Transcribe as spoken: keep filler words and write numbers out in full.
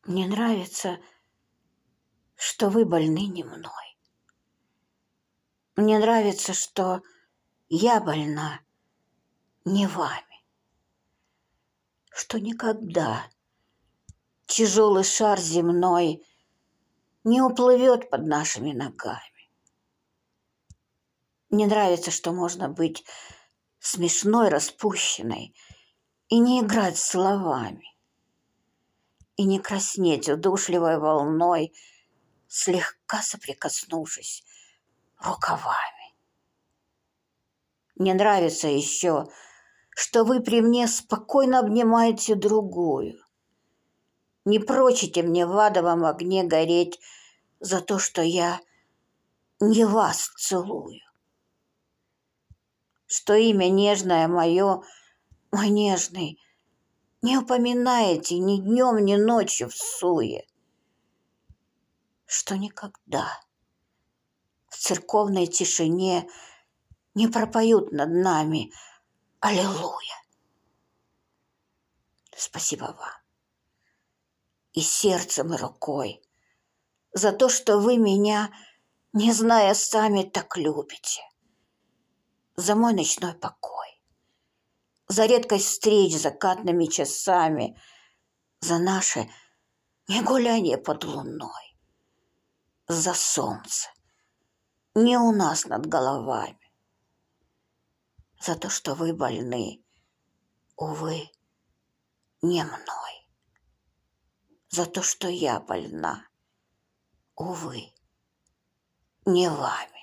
Мне нравится, что вы больны не мной. Мне нравится, что я больна не вами. Что никогда тяжелый шар земной не уплывет под нашими ногами. Мне нравится, что можно быть смешной, распущенной и не играть словами, и не краснеть удушливой волной, слегка соприкоснувшись рукавами. Мне нравится еще, что вы при мне спокойно обнимаете другую, не прочите мне в адовом огне гореть за то, что я не вас целую, что имя нежное мое, мой нежный, не упоминаете ни днем, ни ночью в суе, что никогда в церковной тишине не пропоют над нами аллилуйя. Спасибо вам и сердцем, и рукой за то, что вы меня, не зная сами, так любите, за мой ночной покой, за редкость встреч закатными часами, за наше не гуляние под луной, за солнце не у нас над головами, за то, что вы больны, увы, не мной, за то, что я больна, увы, не вами.